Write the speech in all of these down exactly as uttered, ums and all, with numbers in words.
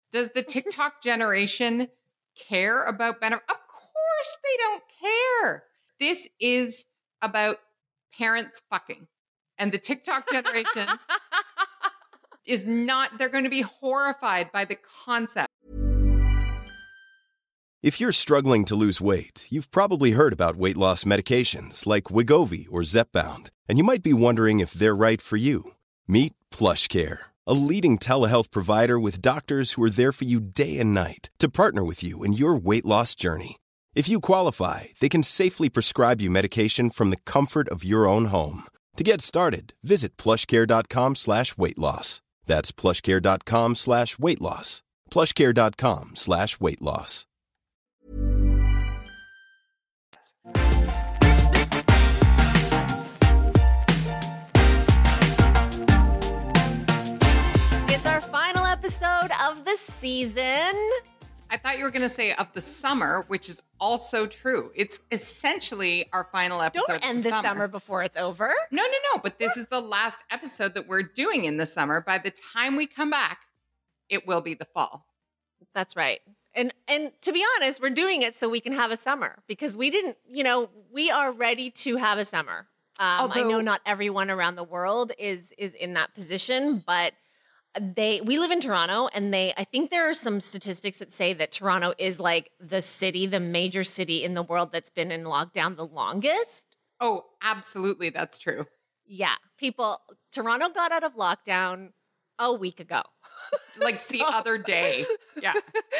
Does the TikTok generation care about benefit? Of course they don't care. This is about parents fucking. And the TikTok generation is not, they're going to be horrified by the concept. If you're struggling to lose weight, you've probably heard about weight loss medications like Wegovy or Zepbound, and you might be wondering if they're right for you. Meet PlushCare, a leading telehealth provider with doctors who are there for you day and night to partner with you in your weight loss journey. If you qualify, they can safely prescribe you medication from the comfort of your own home. To get started, visit plushcare.com slash weight loss. That's plushcare.com slash weight loss. plushcare.com slash weight loss. It's our final episode of the season. I thought you were going to say of the summer, which is also true. It's essentially our final episode. Don't end of the summer. summer before it's over. No, no, no. But this is the last episode that we're doing in the summer. By the time we come back, it will be the fall. That's right. And and to be honest, we're doing it so we can have a summer because we didn't, you know, we are ready to have a summer. Um, Although, I know not everyone around the world is is in that position, but they we live in Toronto, and they I think there are some statistics that say that Toronto is like the city, the major city in the world that's been in lockdown the longest. Oh, absolutely. That's true. Yeah. People, Toronto got out of lockdown a week ago. Like So- the other day. Yeah.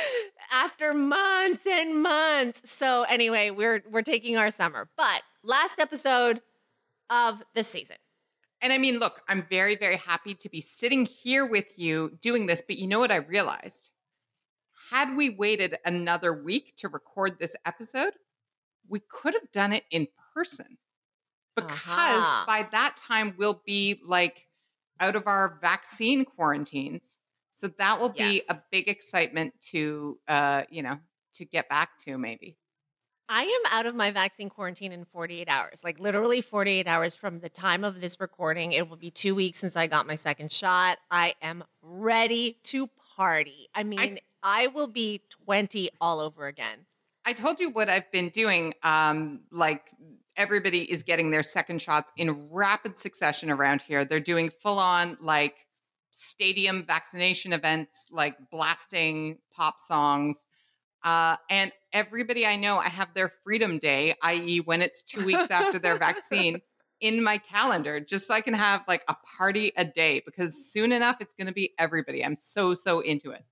After months and months. So anyway, we're we're taking our summer. But last episode of the season. And I mean, look, I'm very, very happy to be sitting here with you doing this. But you know what I realized? Had we waited another week to record this episode, we could have done it in person. Because Uh-huh. by that time, we'll be like out of our vaccine quarantines. So that will be Yes. a big excitement to, uh, you know, to get back to maybe. I am out of my vaccine quarantine in forty-eight hours. Like literally forty-eight hours from the time of this recording. It will be two weeks since I got my second shot. I am ready to party. I mean, I, I will be twenty all over again. I told you what I've been doing. Um, like everybody is getting their second shots in rapid succession around here. They're doing full on like stadium vaccination events, like blasting pop songs. Uh, and everybody I know, I have their Freedom Day, that is when it's two weeks after their vaccine, in my calendar, just so I can have like a party a day, because soon enough, it's going to be everybody. I'm so, so into it.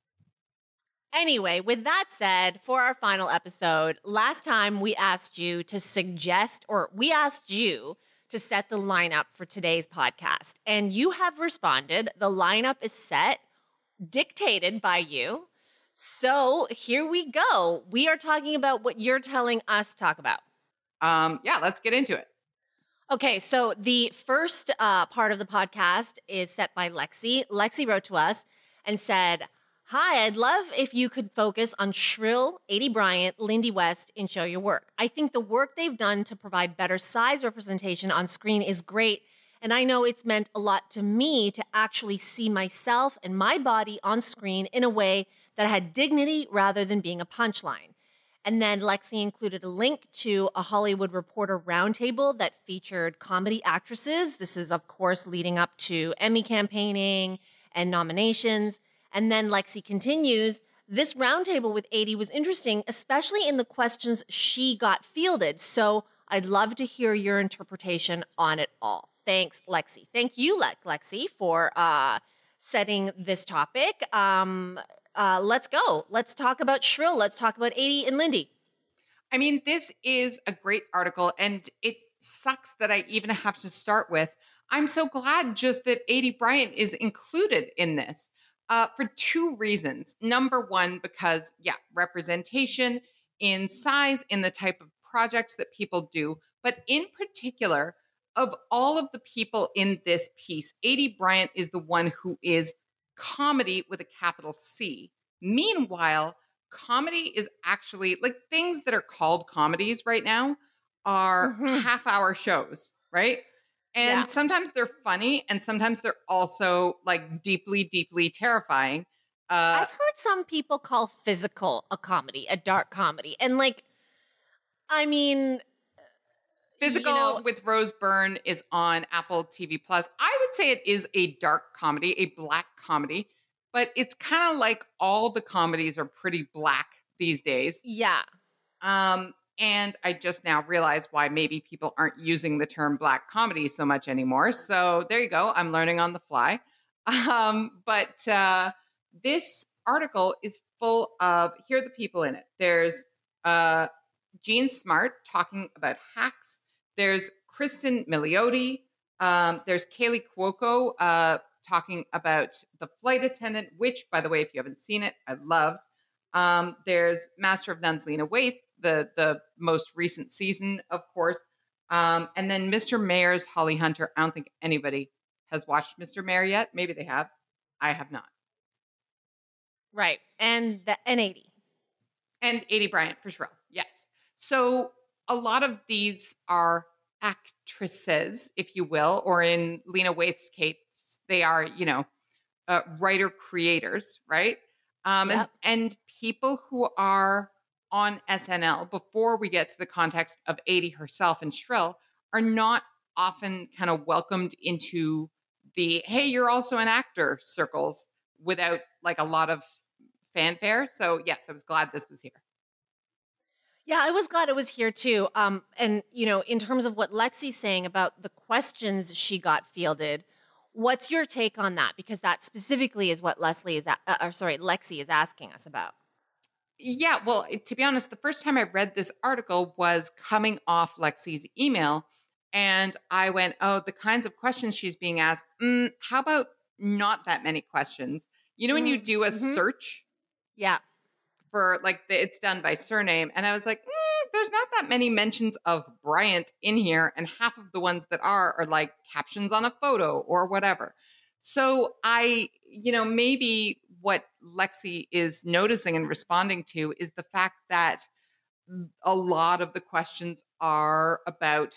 Anyway, with that said, for our final episode, last time we asked you to suggest, or we asked you to set the lineup for today's podcast. And you have responded. The lineup is set, dictated by you. So here we go. We are talking about what you're telling us to talk about. Um, yeah, let's get into it. Okay, so the first uh, part of the podcast is set by Lexi. Lexi wrote to us and said, "Hi, I'd love if you could focus on Shrill, Aidy Bryant, Lindy West in Show Your Work. I think the work they've done to provide better size representation on screen is great, and I know it's meant a lot to me to actually see myself and my body on screen in a way that had dignity rather than being a punchline." And then Lexi included a link to a Hollywood Reporter roundtable that featured comedy actresses. This is, of course, leading up to Emmy campaigning and nominations. And then Lexi continues, "This roundtable with Aidy was interesting, especially in the questions she got fielded. So I'd love to hear your interpretation on it all." Thanks, Lexi. Thank you, Le- Lexi, for uh, setting this topic. Um, uh, let's go. Let's talk about Shrill. Let's talk about Aidy and Lindy. I mean, this is a great article, and it sucks that I even have to start with, I'm so glad just that Aidy Bryant is included in this. Uh, for two reasons. Number one, because, yeah, representation in size, in the type of projects that people do. But in particular, of all of the people in this piece, Aidy Bryant is the one who is comedy with a capital C. Meanwhile, comedy is actually, like, things that are called comedies right now are Mhm. half-hour shows, right? And Yeah. sometimes they're funny, and sometimes they're also like deeply, deeply terrifying. Uh, I've heard some people call physical a comedy, a dark comedy. And like, I mean, Physical you know, with Rose Byrne is on Apple T V Plus. I would say it is a dark comedy, a black comedy, but it's kind of like all the comedies are pretty black these days. yeah. Um, and I just now realized why maybe people aren't using the term black comedy so much anymore. So there you go. I'm learning on the fly. Um, but uh, this article is full of, here are the people in it. There's uh, Jean Smart talking about hacks. There's Kristen Milioti. Um, there's Kaylee Cuoco uh, talking about The Flight Attendant, which, by the way, if you haven't seen it, I loved. Um, there's Master of None's Lena Waithe, the, the most recent season, of course. Um, and then Mister Mayer's Holly Hunter. I don't think anybody has watched Mister Mayer yet. Maybe they have. I have not. Right. And the N eighty. And Aidy Bryant for Shrill. Yes. So a lot of these are actresses, if you will, or in Lena Waithe's case, they are, you know, uh, writer creators, right? Um, Yep. and, and people who are on S N L, before we get to the context of Aidy herself and Shrill, are not often kind of welcomed into the, hey, you're also an actor circles without like a lot of fanfare. So yes, I was glad this was here. Yeah, I was glad it was here too. Um, and you know, in terms of what Lexi's saying about the questions she got fielded, what's your take on that? Because that specifically is what Leslie is, a- uh, or sorry, Lexi is asking us about. Yeah, well, to be honest, the first time I read this article was coming off Lexi's email, and I went, "Oh, the kinds of questions she's being asked. Mm, how about not that many questions? You know, when you do a Mhm. search Yeah. for like the, it's done by surname, and I was like, mm, there's not that many mentions of Bryant in here, and half of the ones that are are like captions on a photo or whatever. So I, you know, maybe what Lexi is noticing and responding to is the fact that a lot of the questions are about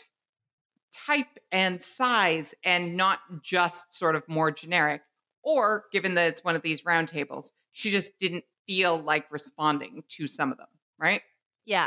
type and size and not just sort of more generic. Or given that it's one of these roundtables, she just didn't feel like responding to some of them, right? Yeah.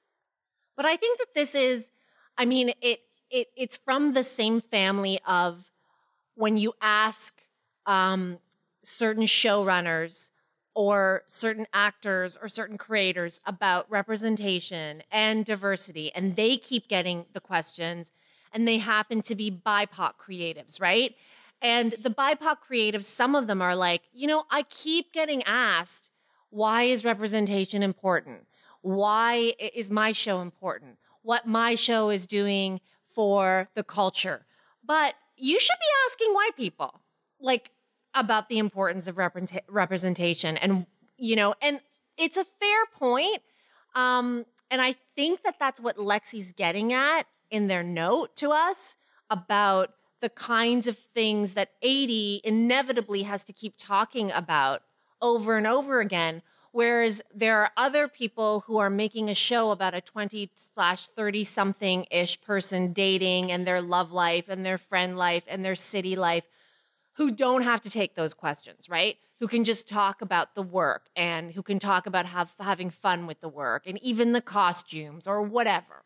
But I think that this is, I mean, it it it's from the same family of when you ask um, certain showrunners or certain actors or certain creators about representation and diversity, and they keep getting the questions, and they happen to be B I P O C creatives, right? And the B I P O C creatives, some of them are like, you know, I keep getting asked, why is representation important? Why i- is my show important? What my show is doing for the culture. But you should be asking white people, like, about the importance of represent- representation. And, you know, and it's a fair point. Um, and I think that that's what Lexi's getting at in their note to us about the kinds of things that Aidy inevitably has to keep talking about over and over again. Whereas there are other people who are making a show about a twenty slash thirty something ish person dating and their love life and their friend life and their city life who don't have to take those questions, right? Who can just talk about the work and who can talk about have, having fun with the work and even the costumes or whatever.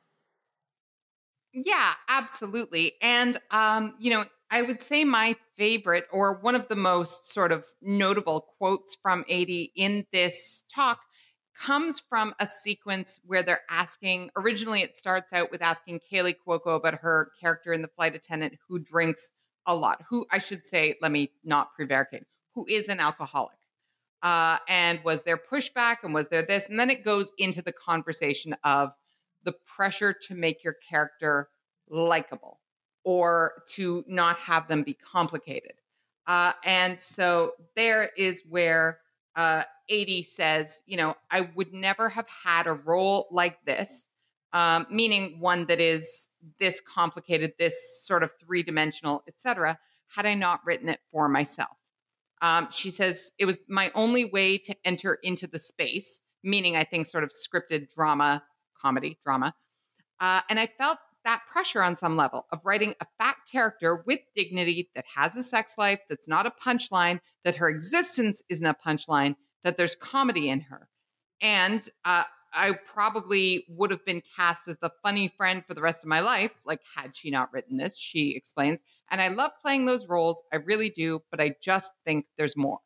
Yeah, absolutely. And, um, you know, I would say my favorite or one of the most sort of notable quotes from Aidy in this talk comes from a sequence where they're asking, originally it starts out with asking Kaylee Cuoco about her character in The Flight Attendant who drinks a lot, who I should say, let me not prevaricate, who is an alcoholic. Uh, and was there pushback and was there this? And then it goes into the conversation of the pressure to make your character likable or to not have them be complicated. Uh, and so there is where uh, Aidy says, you know, I would never have had a role like this, um, meaning one that is this complicated, this sort of three-dimensional, et cetera, had I not written it for myself. Um, she says, it was my only way to enter into the space, meaning I think sort of scripted drama, comedy, drama. Uh, and I felt that pressure on some level of writing a fat character with dignity that has a sex life, that's not a punchline, that her existence isn't a punchline, that there's comedy in her. And uh, I probably would have been cast as the funny friend for the rest of my life, like had she not written this, she explains. And I love playing those roles. I really do, but I just think there's more.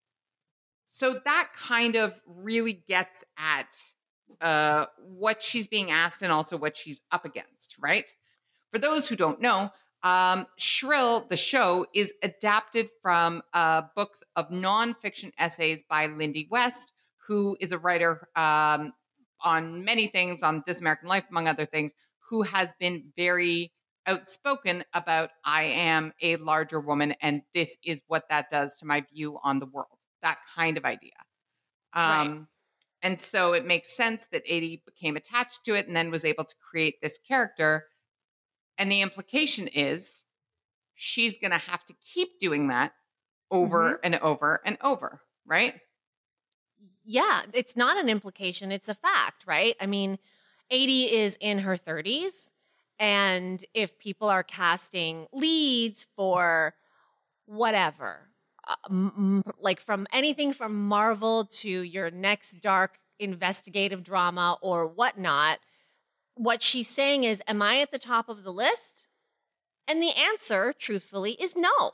So that kind of really gets at uh, what she's being asked and also what she's up against, right? For those who don't know, um, Shrill, the show, is adapted from a book of nonfiction essays by Lindy West, who is a writer um, on many things, on This American Life, among other things, who has been very outspoken about I am a larger woman, and this is what that does to my view on the world. That kind of idea. Um, right. And so it makes sense that Aidy became attached to it and then was able to create this character. And the implication is she's going to have to keep doing that over mm-hmm. and over and over, right? Yeah, it's not an implication. It's a fact, right? I mean, Aidy is in her thirties. And if people are casting leads for whatever, uh, like from anything from Marvel to your next dark investigative drama or whatnot, what she's saying is, am I at the top of the list? And the answer, truthfully, is no.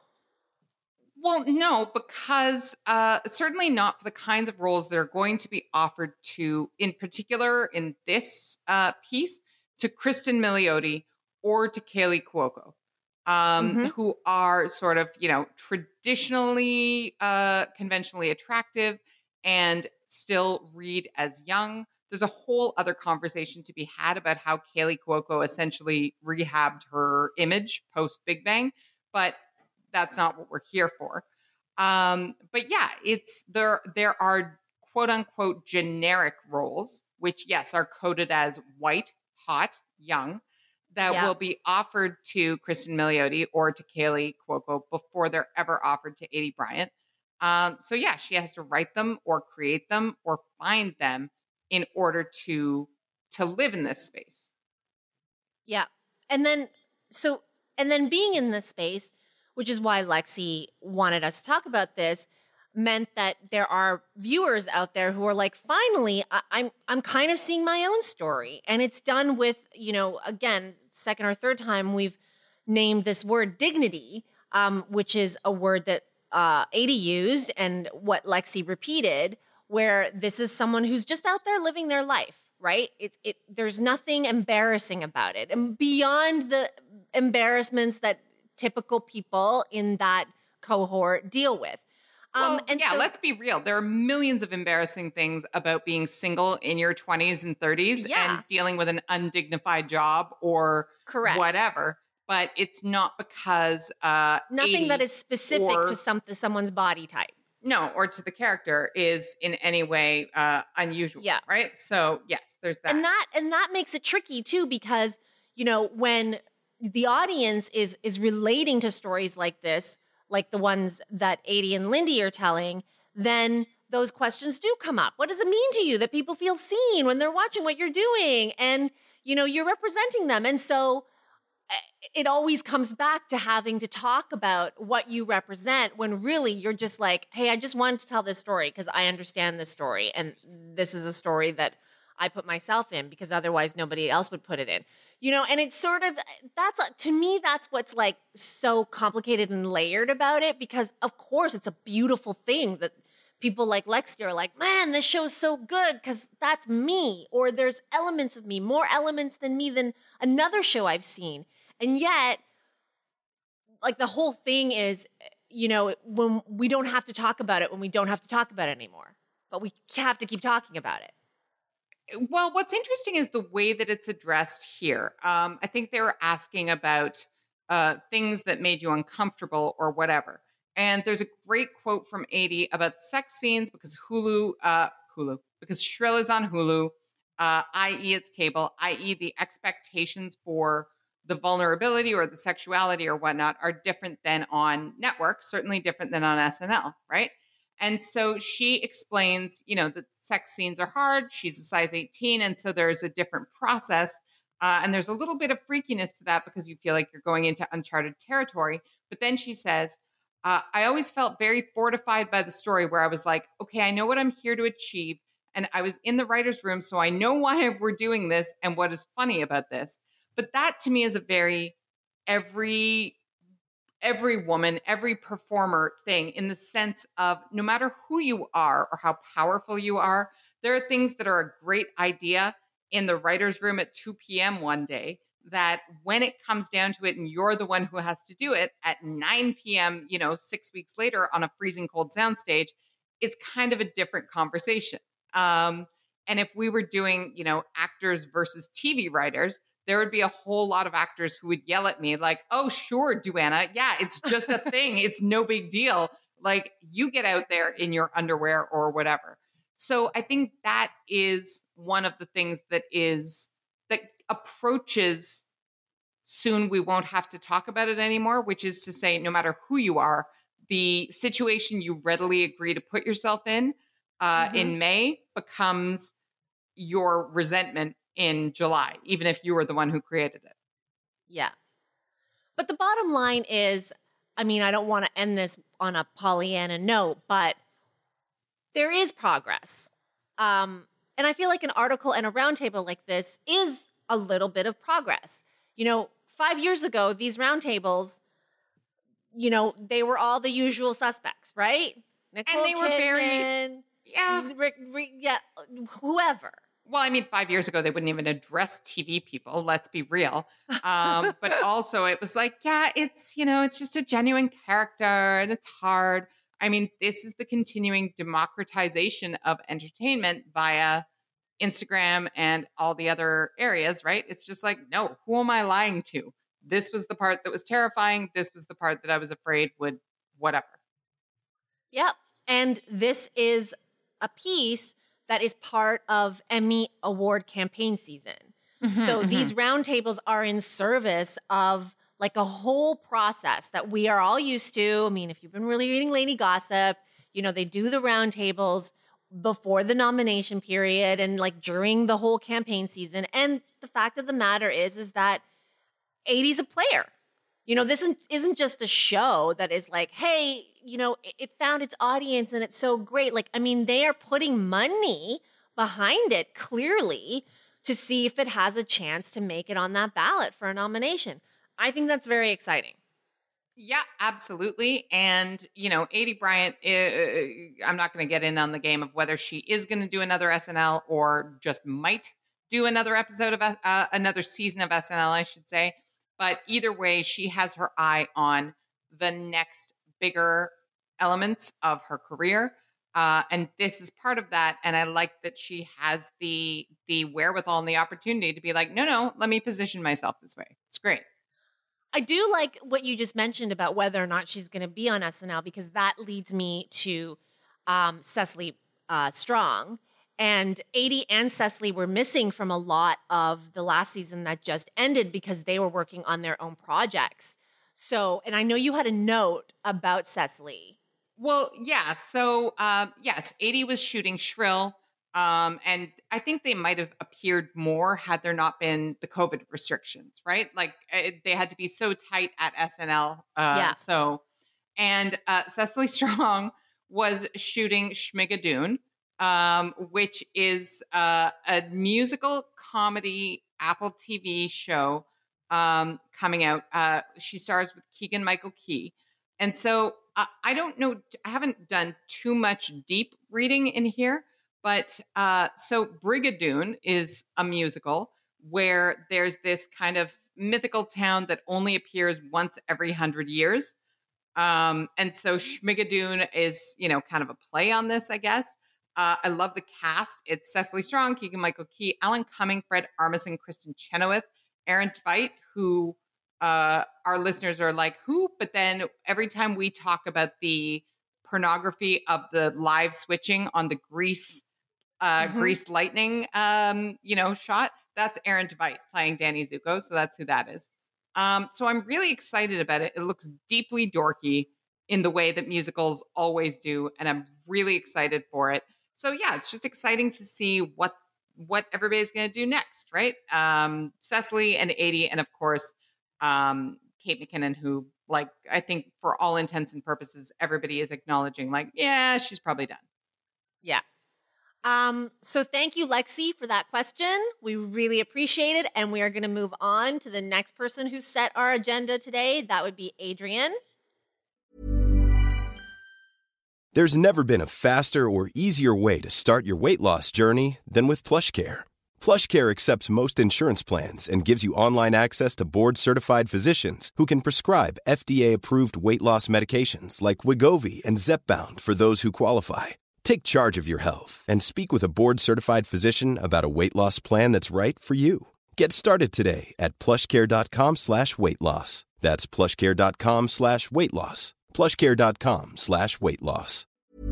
Well, no, because uh, certainly not for the kinds of roles that are going to be offered to, in particular, in this uh, piece, to Kristen Milioti or to Kaley Cuoco. Um, mm-hmm. who are sort of, you know, traditionally, uh, conventionally attractive and still read as young. There's a whole other conversation to be had about how Kaley Cuoco essentially rehabbed her image post Big Bang, but that's not what we're here for. Um, but yeah, it's there. There are quote unquote generic roles, which yes, are coded as white, hot, young, that yeah. will be offered to Kristen Milioti or to Kaley Cuoco before they're ever offered to Aidy Bryant. Um, so yeah, she has to write them or create them or find them in order to to live in this space. Yeah. And then so and then being in this space, which is why Lexi wanted us to talk about this, meant that there are viewers out there who are like, finally, I, I'm I'm kind of seeing my own story. And it's done with, you know, again, second or third time we've named this word dignity, um, which is a word that uh, Aidy used and what Lexi repeated, where this is someone who's just out there living their life, right? It, it, there's nothing embarrassing about it. And beyond the embarrassments that typical people in that cohort deal with. Um, well, and yeah, so, let's be real. There are millions of embarrassing things about being single in your twenties and thirties yeah. and dealing with an undignified job or Correct. whatever. But it's not because uh, nothing that is specific or, to some, someone's body type. No, or to the character is in any way uh, unusual. Yeah. Right. So yes, there's that. And that and that makes it tricky too, because, you know, when the audience is is relating to stories like this, like the ones that Aidy and Lindy are telling, then those questions do come up. What does it mean to you that people feel seen when they're watching what you're doing? And, you know, you're representing them. And so it always comes back to having to talk about what you represent when really you're just like, hey, I just wanted to tell this story because I understand this story. And this is a story that I put myself in because otherwise nobody else would put it in. You know, and it's sort of, that's, to me, that's what's like so complicated and layered about it, because of course it's a beautiful thing that people like Lexi are like, man, this show's so good because that's me, or there's elements of me, more elements than me than another show I've seen. And yet, like the whole thing is, you know, when we don't have to talk about it, when we don't have to talk about it anymore, but we have to keep talking about it. Well, what's interesting is the way that it's addressed here. Um, I think they were asking about uh, things that made you uncomfortable or whatever. And there's a great quote from Aidy about sex scenes because Hulu, uh, Hulu, because Shrill is on Hulu, uh, that is it's cable, that is the expectations for the vulnerability or the sexuality or whatnot are different than on network, certainly different than on S N L, right? And so she explains, you know, that sex scenes are hard. She's a size eighteen. And so there's a different process Uh, and there's a little bit of freakiness to that because you feel like you're going into uncharted territory. But then she says, uh, I always felt very fortified by the story where I was like, okay, I know what I'm here to achieve. And I was in the writer's room, so I know why we're doing this and what is funny about this. But that to me is a very every every woman, every performer thing, in the sense of no matter who you are or how powerful you are, there are things that are a great idea in the writer's room at two p.m. one day that when it comes down to it and you're the one who has to do it at nine p.m., you know, six weeks later on a freezing cold soundstage, it's kind of a different conversation. Um, and if we were doing, you know, actors versus T V writers, there would be a whole lot of actors who would yell at me like, oh, sure, Duana. Yeah, it's just a thing. It's no big deal. Like, you get out there in your underwear or whatever. So I think that is one of the things that is that approaches soon we won't have to talk about it anymore, which is to say, no matter who you are, the situation you readily agree to put yourself in uh, mm-hmm. in May becomes your resentment in July, even if you were the one who created it. Yeah. But the bottom line is, I mean, I don't want to end this on a Pollyanna note, but there is progress. Um, and I feel like an article and a roundtable like this is a little bit of progress. You know, five years ago, these roundtables, you know, they were all the usual suspects, right? Nicole and they were Kidman, very, yeah. Rick, Rick, yeah, whoever. Well, I mean, five years ago, they wouldn't even address T V people. Let's be real. Um, but also it was like, yeah, it's, you know, it's just a genuine character and it's hard. I mean, this is the continuing democratization of entertainment via Instagram and all the other areas, right? It's just like, no, who am I lying to? This was the part that was terrifying. This was the part that I was afraid would whatever. Yep. And this is a piece that is part of Emmy Award campaign season. Mm-hmm, so mm-hmm. these roundtables are in service of like a whole process that we are all used to. I mean, if you've been really reading Lady Gossip, you know, they do the roundtables before the nomination period and like during the whole campaign season. And the fact of the matter is, is that eighty's a player. You know, this isn't, isn't just a show that is like, hey, you know, it, it found its audience and it's so great. Like, I mean, they are putting money behind it clearly to see if it has a chance to make it on that ballot for a nomination. I think that's very exciting. Yeah, absolutely. And, you know, Aidy Bryant, uh, I'm not going to get in on the game of whether she is going to do another S N L or just might do another episode of uh, another season of S N L, I should say. But either way, she has her eye on the next bigger elements of her career. Uh, and this is part of that. And I like that she has the the wherewithal and the opportunity to be like, no, no, let me position myself this way. It's great. I do like what you just mentioned about whether or not she's going to be on S N L, because that leads me to um, Cecily uh, Strong. And Aidy and Cecily were missing from a lot of the last season that just ended because they were working on their own projects. So, and I know you had a note about Cecily. Well, yeah. So, uh, yes, Aidy was shooting Shrill. Um, and I think they might have appeared more had there not been the COVID restrictions, right? Like it, they had to be so tight at S N L. Uh, yeah. So, and uh, Cecily Strong was shooting Schmigadoon, um, which is uh, a musical comedy Apple T V show um, coming out. Uh, she stars with Keegan-Michael Key. And so uh, I don't know, I haven't done too much deep reading in here. But uh, so Brigadoon is a musical where there's this kind of mythical town that only appears once every hundred years. Um, and so Schmigadoon is, you know, kind of a play on this, I guess. Uh, I love the cast. It's Cecily Strong, Keegan-Michael Key, Alan Cumming, Fred Armisen, Kristen Chenoweth, Aaron Tveit, who uh, our listeners are like, who? But then every time we talk about the pornography of the live switching on the Grease Uh, mm-hmm. Greased Lightning, um, you know, shot. That's Aaron Tveit playing Danny Zuko. So that's who that is. Um, so I'm really excited about it. It looks deeply dorky in the way that musicals always do. And I'm really excited for it. So yeah, it's just exciting to see what what everybody's going to do next, right? Um, Cecily and Aidy, and of course, um, Kate McKinnon, who, like, I think for all intents and purposes, everybody is acknowledging, like, yeah, she's probably done. Yeah. Um, so thank you, Lexi, for that question. We really appreciate it. And we are going to move on to the next person who set our agenda today. That would be Adrian. There's never been a faster or easier way to start your weight loss journey than with PlushCare. PlushCare accepts most insurance plans and gives you online access to board-certified physicians who can prescribe F D A-approved weight loss medications like Wegovy and Zepbound for those who qualify. Take charge of your health and speak with a board-certified physician about a weight loss plan that's right for you. Get started today at plushcare.com slash weight loss. That's plushcare.com slash weight loss. plushcare.com slash weight loss.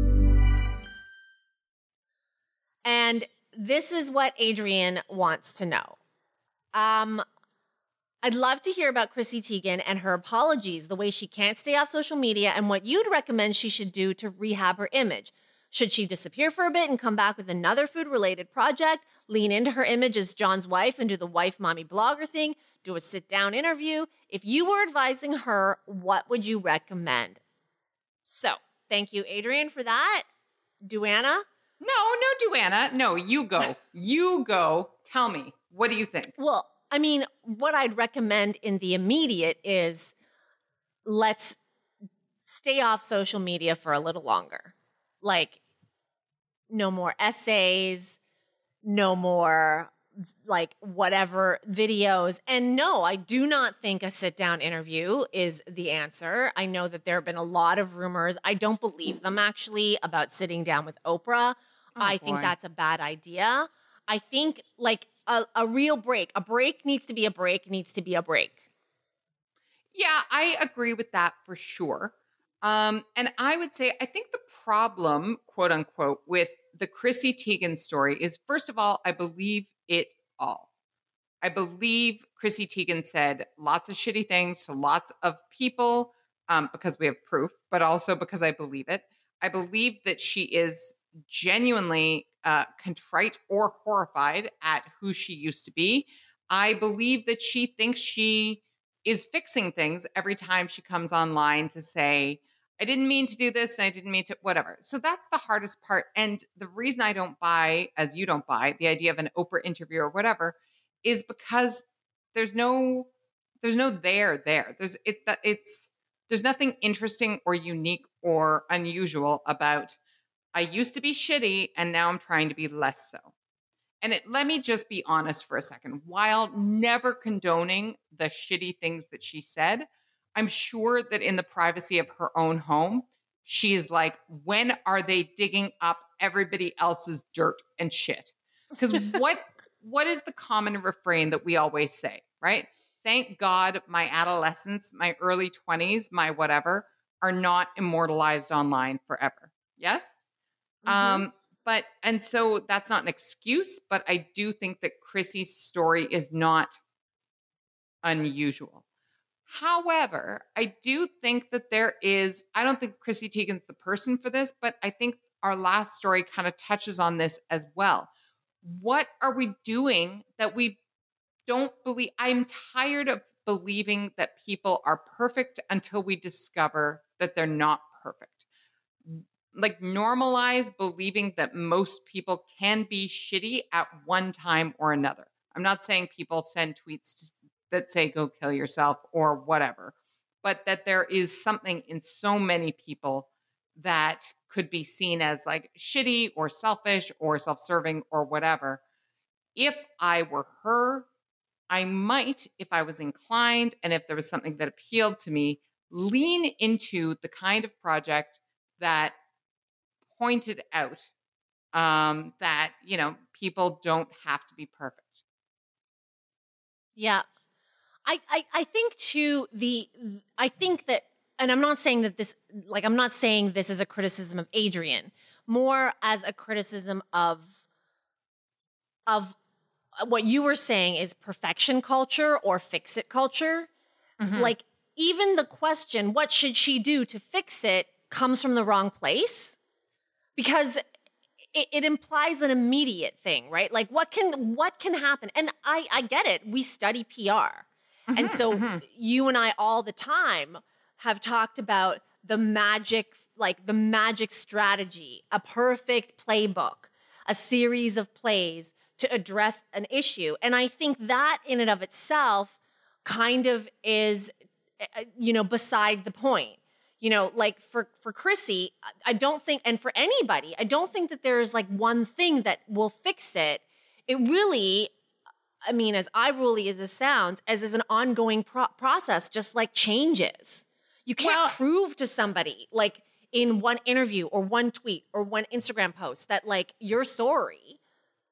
And this is what Adrian wants to know. Um, I'd love to hear about Chrissy Teigen and her apologies, the way she can't stay off social media, and what you'd recommend she should do to rehab her image. Should she disappear for a bit and come back with another food-related project, lean into her image as John's wife and do the wife mommy blogger thing, do a sit-down interview? If you were advising her, what would you recommend? So, thank you, Adrian, for that. Duana? No, no, Duana. No, you go. You go. Tell me. What do you think? Well, I mean, what I'd recommend in the immediate is let's stay off social media for a little longer. Like, no more essays, no more, like, whatever videos. And no, I do not think a sit-down interview is the answer. I know that there have been a lot of rumors. I don't believe them, actually, about sitting down with Oprah. Oh, I boy. think that's a bad idea. I think, like, a, a real break. A break needs to be a break, needs to be a break. Yeah, I agree with that for sure. Um, and I would say, I think the problem, quote unquote, with the Chrissy Teigen story is, first of all, I believe it all. I believe Chrissy Teigen said lots of shitty things to lots of people um, because we have proof, but also because I believe it. I believe that she is genuinely uh, contrite or horrified at who she used to be. I believe that she thinks she is fixing things every time she comes online to say, I didn't mean to do this and I didn't mean to, whatever. So that's the hardest part. And the reason I don't buy, as you don't buy, the idea of an Oprah interview or whatever, is because there's no, there's no there there. There's it that it's there's nothing interesting or unique or unusual about I used to be shitty and now I'm trying to be less so. And it, let me just be honest for a second. While never condoning the shitty things that she said, I'm sure that in the privacy of her own home, she's like, when are they digging up everybody else's dirt and shit? Because what what is the common refrain that we always say, right? Thank God my adolescence, my early twenties, my whatever, are not immortalized online forever. Yes? Mm-hmm. Um, but, and so that's not an excuse, but I do think that Chrissy's story is not unusual. However, I do think that there is, I don't think Chrissy Teigen's the person for this, but I think our last story kind of touches on this as well. What are we doing that we don't believe? I'm tired of believing that people are perfect until we discover that they're not perfect. Like, normalize believing that most people can be shitty at one time or another. I'm not saying people send tweets to that say, go kill yourself or whatever, but that there is something in so many people that could be seen as like shitty or selfish or self-serving or whatever. If I were her, I might, if I was inclined and if there was something that appealed to me, lean into the kind of project that pointed out um, that, you know, people don't have to be perfect. Yeah. I, I, I think too the I think that, and I'm not saying that this like I'm not saying this is a criticism of Adrian, more as a criticism of of what you were saying is perfection culture or fix it culture. Mm-hmm. Like, even the question, what should she do to fix it, comes from the wrong place. Because it, it implies an immediate thing, right? Like what can what can happen? And I I get it. We study P R. Mm-hmm, and so mm-hmm. you and I all the time have talked about the magic, like the magic strategy, a perfect playbook, a series of plays to address an issue. And I think that in and of itself kind of is, you know, beside the point. You know, like for, for Chrissy, I don't think, and for anybody, I don't think that there's like one thing that will fix it. It really, I mean, as eye-rolly as this sounds, as is an ongoing pro- process, just like changes. You can't Well- prove to somebody like in one interview or one tweet or one Instagram post that like you're sorry.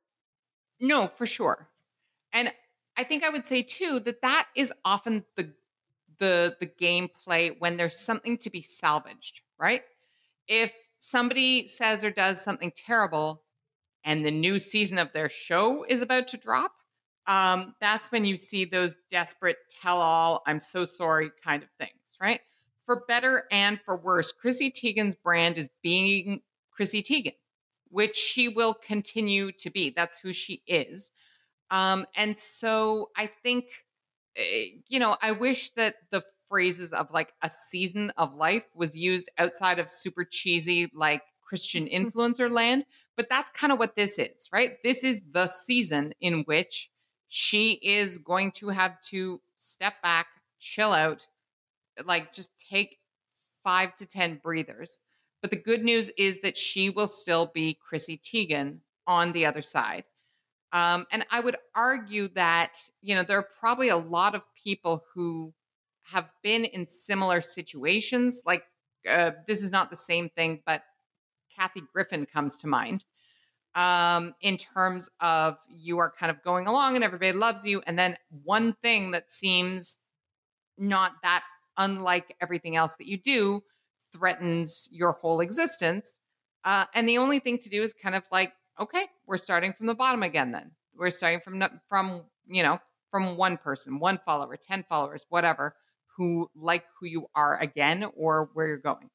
No, for sure. And I think I would say too that that is often the the the gameplay when there's something to be salvaged, right? If somebody says or does something terrible and the new season of their show is about to drop, um, that's when you see those desperate tell-all, I'm so sorry kind of things, right? For better and for worse, Chrissy Teigen's brand is being Chrissy Teigen, which she will continue to be. That's who she is. Um, and so I think, eh, you know, I wish that the phrases of like a season of life was used outside of super cheesy, like Christian influencer land. But that's kind of what this is, right? This is the season in which she is going to have to step back, chill out, like just take five to ten breathers. But the good news is that she will still be Chrissy Teigen on the other side. Um, and I would argue that, you know, there are probably a lot of people who have been in similar situations. Like, uh, this is not the same thing, but Kathy Griffin comes to mind um, in terms of you are kind of going along and everybody loves you. And then one thing that seems not that unlike everything else that you do threatens your whole existence. Uh, and the only thing to do is kind of like, okay, we're starting from the bottom again then. We're starting from, from you know, from one person, one follower, ten followers, whatever, who like who you are again or where you're going.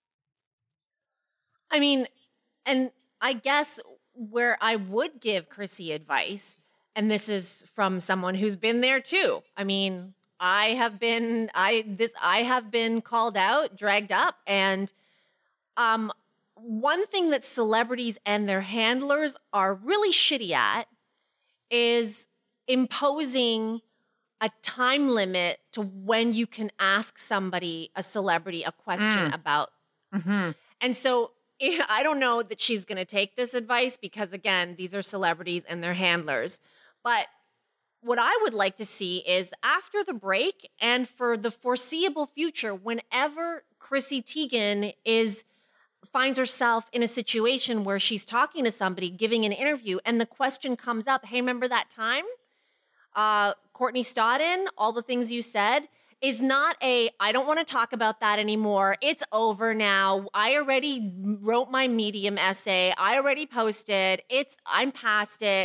I mean, and I guess where I would give Chrissy advice, and this is from someone who's been there too. I mean, I have been, I, this, I have been called out, dragged up, and, um, one thing that celebrities and their handlers are really shitty at is imposing a time limit to when you can ask somebody, a celebrity, a question Mm. about. Mm-hmm. And so I don't know that she's going to take this advice because, again, these are celebrities and their handlers. But what I would like to see is after the break and for the foreseeable future, whenever Chrissy Teigen is finds herself in a situation where she's talking to somebody, giving an interview, and the question comes up, hey, remember that time? Uh, Courtney Stodden, all the things you said, is not a, I don't want to talk about that anymore. It's over now. I already wrote my Medium essay. I already posted. It's, I'm past it.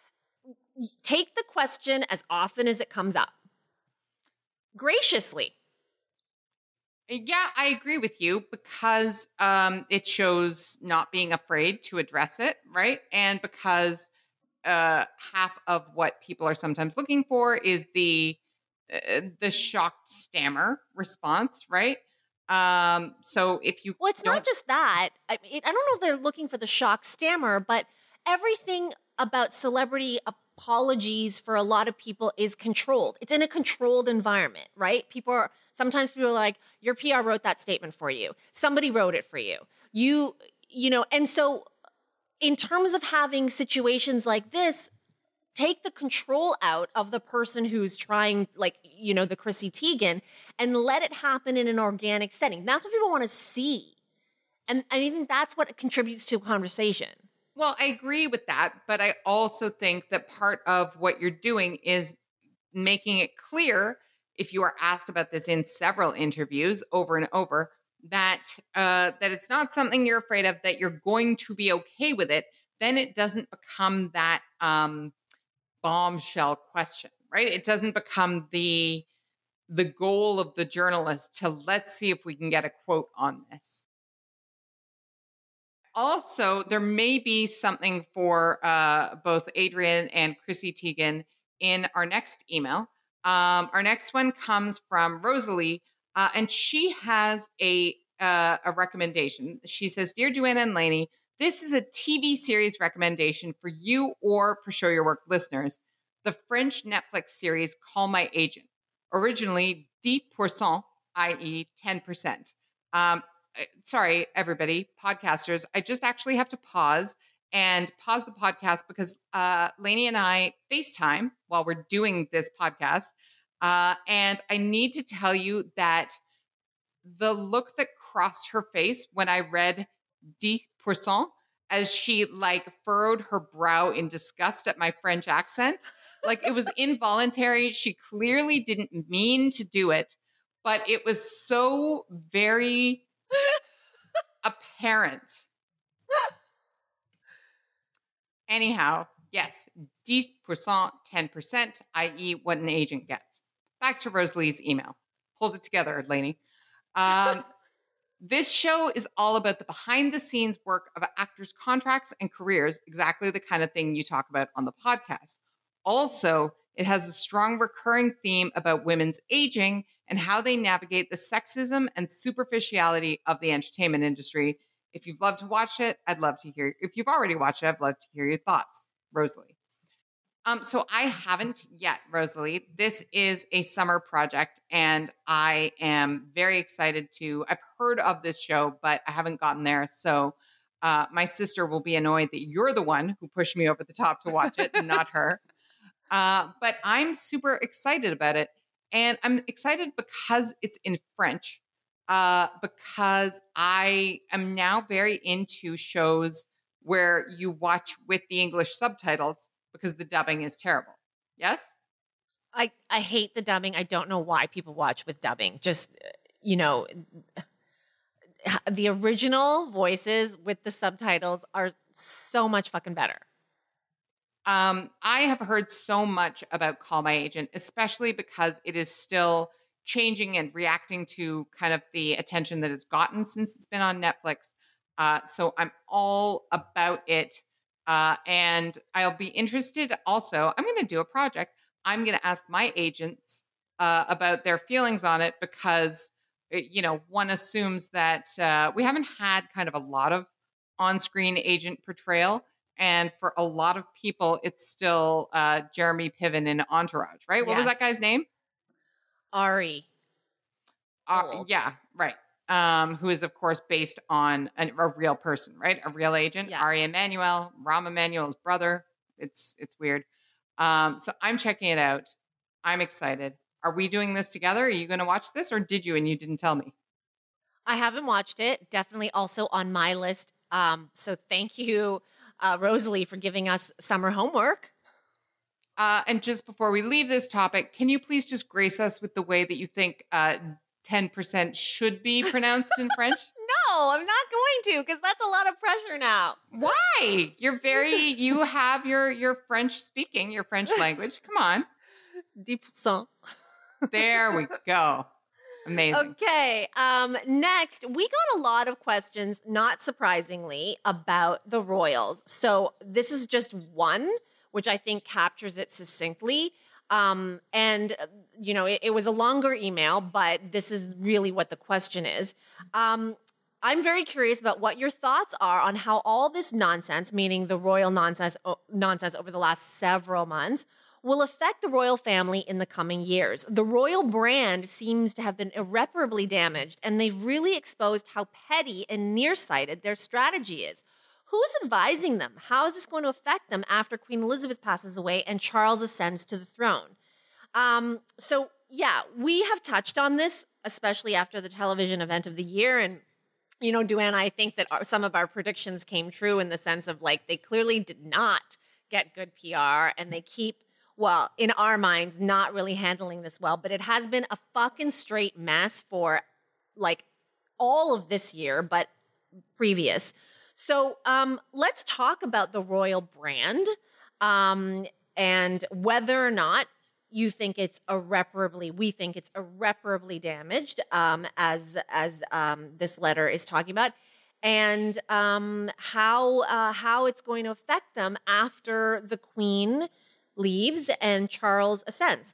Take the question as often as it comes up. Graciously. Yeah, I agree with you because um, it shows not being afraid to address it, right? And because uh, half of what people are sometimes looking for is the uh, the shocked stammer response, right? Um, so if you Well, it's don't- not just that. I mean, I don't know if they're looking for the shock stammer, but everything about celebrity apologies for a lot of people is controlled. It's in a controlled environment, right? People are, sometimes people are like, your P R wrote that statement for you. Somebody wrote it for you. You, you know, and so in terms of having situations like this, take the control out of the person who's trying, like, you know, the Chrissy Teigen, and let it happen in an organic setting. That's what people want to see. And I think that's what contributes to a conversation. Well, I agree with that, but I also think that part of what you're doing is making it clear, if you are asked about this in several interviews over and over, that uh, that it's not something you're afraid of, that you're going to be okay with it. Then it doesn't become that um, bombshell question, right? It doesn't become the the goal of the journalist to let's see if we can get a quote on this. also, there may be something for uh, both Adrian and Chrissy Teigen in our next email. Um, our next one comes from Rosalie, uh, and she has a uh, a recommendation. She says, "Dear Joanna and Lainey, this is a T V series recommendation for you or for Show Your Work listeners. The French Netflix series Call My Agent, originally dix percent, that is ten percent. Um, sorry, everybody, podcasters, I just actually have to pause and pause the podcast because uh, Lainey and I FaceTime while we're doing this podcast. Uh, and I need to tell you that the look that crossed her face when I read dix percent as she like furrowed her brow in disgust at my French accent, like it was involuntary. She clearly didn't mean to do it, but it was so very apparent. Anyhow, yes, dix percent, ten percent, that is what an agent gets. Back to Rosalie's email. Hold it together, Lainey. Um, this show is all about the behind-the-scenes work of actors' contracts and careers, exactly the kind of thing you talk about on the podcast. Also, it has a strong recurring theme about women's aging and how they navigate the sexism and superficiality of the entertainment industry. If you've loved to watch it, I'd love to hear. If you've already watched it, I'd love to hear your thoughts, Rosalie. Um, so I haven't yet, Rosalie. This is a summer project, and I am very excited to. I've heard of this show, but I haven't gotten there. So uh, my sister will be annoyed that you're the one who pushed me over the top to watch it, and not her. Uh, but I'm super excited about it, and I'm excited because it's in French. Uh, because I am now very into shows where you watch with the English subtitles because the dubbing is terrible. Yes? I, I hate the dubbing. I don't know why people watch with dubbing. Just, you know, the original voices with the subtitles are so much fucking better. Um, I have heard so much about Call My Agent, especially because it is still changing and reacting to kind of the attention that it's gotten since it's been on Netflix. Uh, so I'm all about it. Uh, and I'll be interested also. I'm going to do a project. I'm going to ask my agents uh, about their feelings on it because, you know, one assumes that uh, we haven't had kind of a lot of on-screen agent portrayal. And for a lot of people, it's still uh, Jeremy Piven in Entourage, right? What Yes. was that guy's name? Ari. Uh, yeah, right. Um, who is, of course, based on an, a real person, right? A real agent, Yeah. Ari Emanuel, Rahm Emanuel's brother. It's it's weird. Um, so I'm checking it out. I'm excited. Are we doing this together? Are you going to watch this, or did you and you didn't tell me? I haven't watched it. Definitely also on my list. Um, so thank you, uh, Rosalie, for giving us summer homework. Uh, and just before we leave this topic, can you please just grace us with the way that you think uh, ten percent should be pronounced in French? No, I'm not going to because that's a lot of pressure now. Why? You're very, you have your, your French speaking, your French language. Come on. dix percent. There we go. Amazing. Okay. Um, next, we got a lot of questions, not surprisingly, about the Royals. So this is just one, which I think captures it succinctly. Um, and, uh, you know, it, it was a longer email, but this is really what the question is. Um, I'm very curious about what your thoughts are on how all this nonsense, meaning the royal nonsense, o- nonsense over the last several months, will affect the royal family in the coming years. The royal brand seems to have been irreparably damaged, and they've really exposed how petty and nearsighted their strategy is. Who's advising them? How is this going to affect them after Queen Elizabeth passes away and Charles ascends to the throne? Um, so, yeah, we have touched on this, especially after the television event of the year. And, you know, Duanna, I think that our, some of our predictions came true in the sense of, like, they clearly did not get good P R, and they keep, well, in our minds, not really handling this well. But it has been a fucking straight mess for, like, all of this year, but previous. So um, let's talk about the royal brand um, and whether or not you think it's irreparably, we think it's irreparably damaged, um, as as um, this letter is talking about. and um, how uh, how it's going to affect them after the Queen leaves and Charles ascends.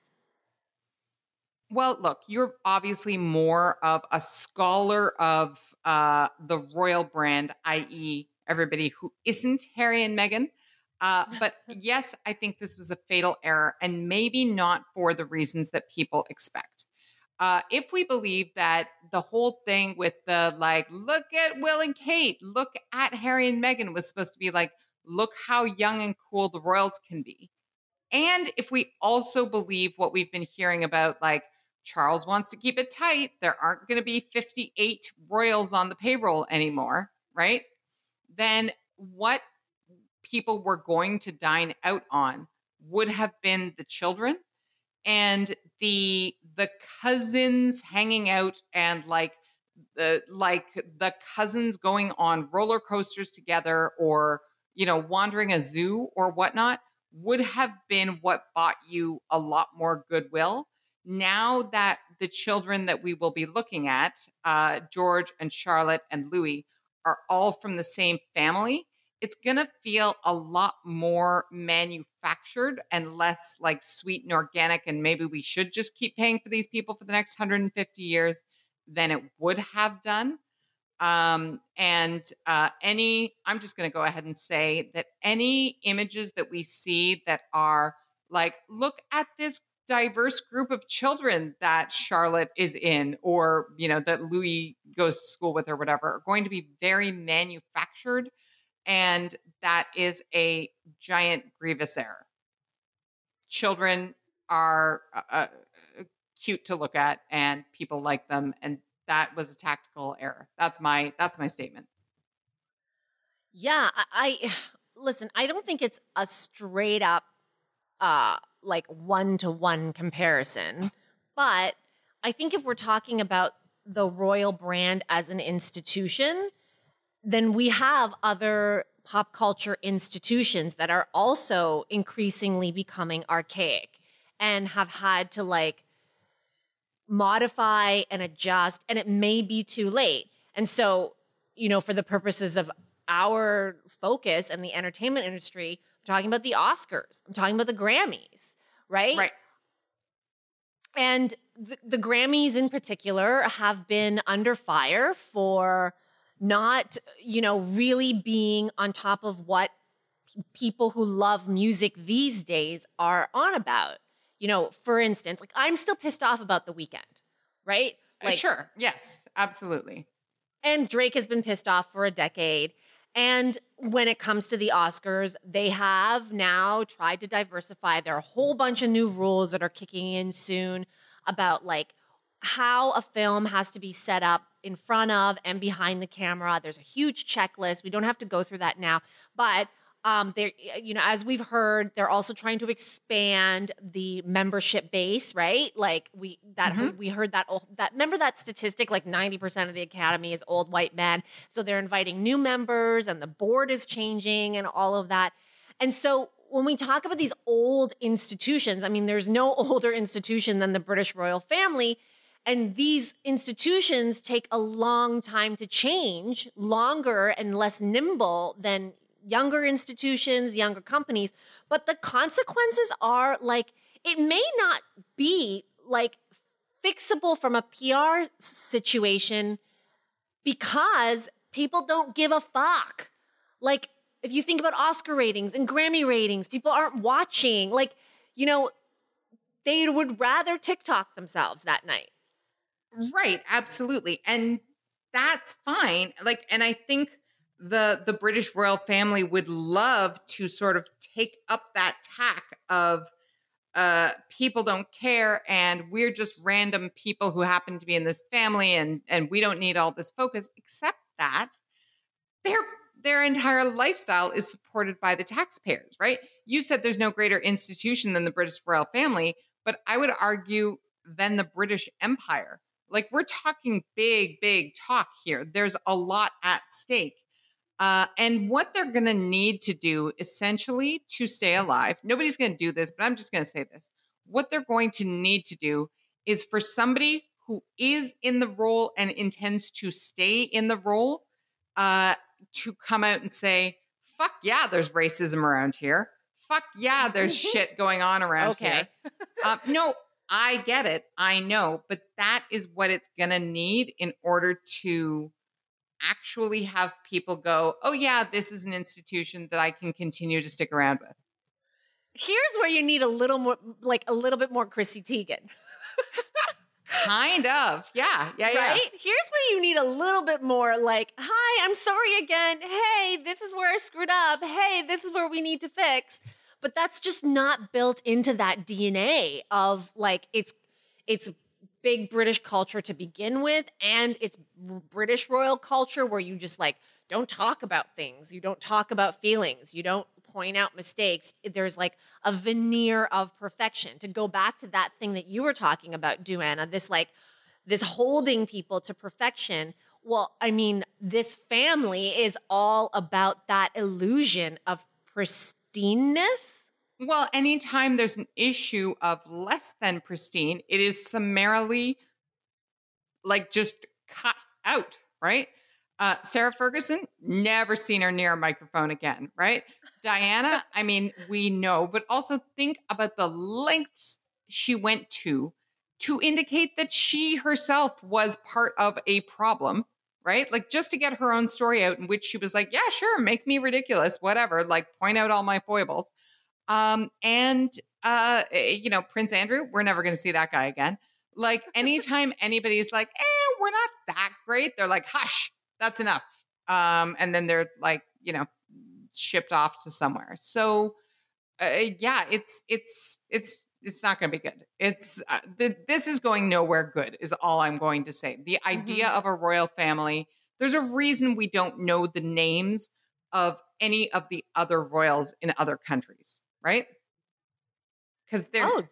Well, look, you're obviously more of a scholar of uh, the royal brand, that is, everybody who isn't Harry and Meghan. Uh, but yes, I think this was a fatal error, and maybe not for the reasons that people expect. Uh, if we believe that the whole thing with the like, look at Will and Kate, look at Harry and Meghan was supposed to be like, look how young and cool the royals can be. And if we also believe what we've been hearing about, like, Charles wants to keep it tight, there aren't going to be fifty-eight royals on the payroll anymore, right? Then what people were going to dine out on would have been the children and the the cousins hanging out, and like the like the cousins going on roller coasters together, or you know wandering a zoo or whatnot, would have been what bought you a lot more goodwill. Now that the children that we will be looking at, uh, George and Charlotte and Louis, are all from the same family, it's going to feel a lot more manufactured and less like sweet and organic. And maybe we should just keep paying for these people for the next one hundred fifty years than it would have done. Um, and uh, any, I'm just going to go ahead and say that any images that we see that are like, look at this diverse group of children that Charlotte is in, or, you know, that Louis goes to school with or whatever, are going to be very manufactured. And that is a giant grievous error. Children are uh, uh, cute to look at, and people like them, and that was a tactical error. That's my that's my statement. Yeah, I, I listen. I don't think it's a straight up uh, like one to one comparison, but I think if we're talking about the royal brand as an institution, then we have other pop culture institutions that are also increasingly becoming archaic and have had to like modify and adjust, and it may be too late. And so, you know, for the purposes of our focus and the entertainment industry, I'm talking about the Oscars, I'm talking about the Grammys, right? Right. And the, the Grammys in particular have been under fire for not, you know, really being on top of what people who love music these days are on about. You know, for instance, like I'm still pissed off about The Weeknd, right? Like, uh, sure. Yes, absolutely. And Drake has been pissed off for a decade. And when it comes to the Oscars, they have now tried to diversify. There are a whole bunch of new rules that are kicking in soon about like how a film has to be set up in front of and behind the camera. There's a huge checklist. We don't have to go through that now. But um, they're, you know, as we've heard, they're also trying to expand the membership base, right? Like we that Mhm. we heard that that remember that statistic, like ninety percent of the Academy is old white men. So they're inviting new members, and the board is changing, and all of that. And so when we talk about these old institutions, I mean, there's no older institution than the British royal family. And these institutions take a long time to change, longer and less nimble than younger institutions, younger companies. But the consequences are like, it may not be like fixable from a P R situation because people don't give a fuck. Like, if you think about Oscar ratings and Grammy ratings, people aren't watching. Like, you know, they would rather TikTok themselves that night. Right, absolutely. And that's fine. Like, and I think the the British royal family would love to sort of take up that tack of uh people don't care, and we're just random people who happen to be in this family, and and we don't need all this focus, except that their their entire lifestyle is supported by the taxpayers, right? You said there's no greater institution than the British royal family, but I would argue than the British Empire. Like, we're talking big, big talk here. There's a lot at stake. Uh, and what they're going to need to do, essentially, to stay alive, nobody's going to do this, but I'm just going to say this. What they're going to need to do is for somebody who is in the role and intends to stay in the role uh, to come out and say, fuck yeah, there's racism around here. Fuck yeah, there's shit going on around Okay. here. Um, no, I get it. I know. But that is what it's going to need in order to actually have people go, oh, yeah, this is an institution that I can continue to stick around with. Here's where you need a little more, like a little bit more Chrissy Teigen. Kind of. Yeah. Yeah. Yeah. Right? Here's where you need a little bit more like, hi, I'm sorry again. Hey, this is where I screwed up. Hey, this is where we need to fix. But that's just not built into that D N A of like, it's, it's big British culture to begin with. And it's British royal culture where you just like, don't talk about things. You don't talk about feelings. You don't point out mistakes. There's like a veneer of perfection. To go back to that thing that you were talking about, Duana, this like, this holding people to perfection. Well, I mean, this family is all about that illusion of pristineness. Well, anytime there's an issue of less than pristine, it is summarily like just cut out, right? Uh, Sarah Ferguson, never seen her near a microphone again, right? Diana, I mean, we know, but also think about the lengths she went to to indicate that she herself was part of a problem, right? Like just to get her own story out in which she was like, yeah, sure, make me ridiculous, whatever, like point out all my foibles. Um, and, uh, you know, Prince Andrew, we're never going to see that guy again. Like anytime anybody's like, eh, we're not that great, they're like, hush. That's enough. Um, and then they're like, you know, shipped off to somewhere. So, uh, yeah, it's, it's, it's, it's not going to be good. It's, uh, the, this is going nowhere good is all I'm going to say. The idea mm-hmm. of a royal family, there's a reason we don't know the names of any of the other royals in other countries, right? Because they're, oh.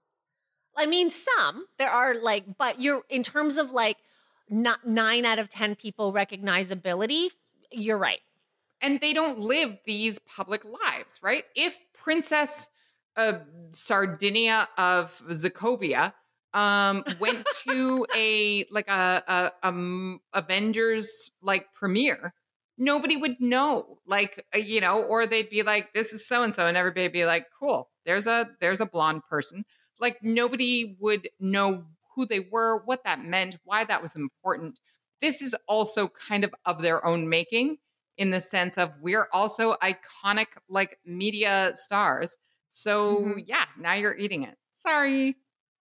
I mean, some there are like, but you're in terms of like, not nine out of ten people recognizability. You're right. And they don't live these public lives, right? If Princess uh, Sardinia of Sokovia um, went to a, like a, a, um, Avengers like premiere, nobody would know, like, uh, you know, or they'd be like, this is so-and-so. And everybody would be like, cool, there's a, there's a blonde person. Like nobody would know who they were, what that meant, why that was important. This is also kind of of their own making in the sense of we're also iconic like media stars. So mm-hmm. yeah, now you're eating it. Sorry.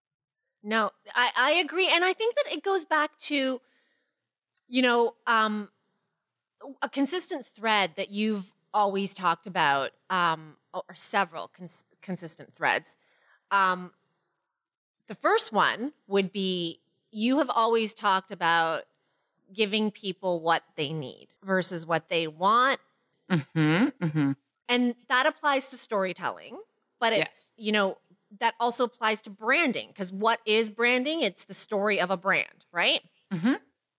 No, I, I agree. And I think that it goes back to, you know, um, a consistent thread that you've always talked about, um, or several cons- consistent threads. Um, The first one would be you have always talked about giving people what they need versus what they want. Mm-hmm, mm-hmm. And that applies to storytelling, but it, yes. you know, that also applies to branding because what is branding? It's the story of a brand, right? Mm-hmm.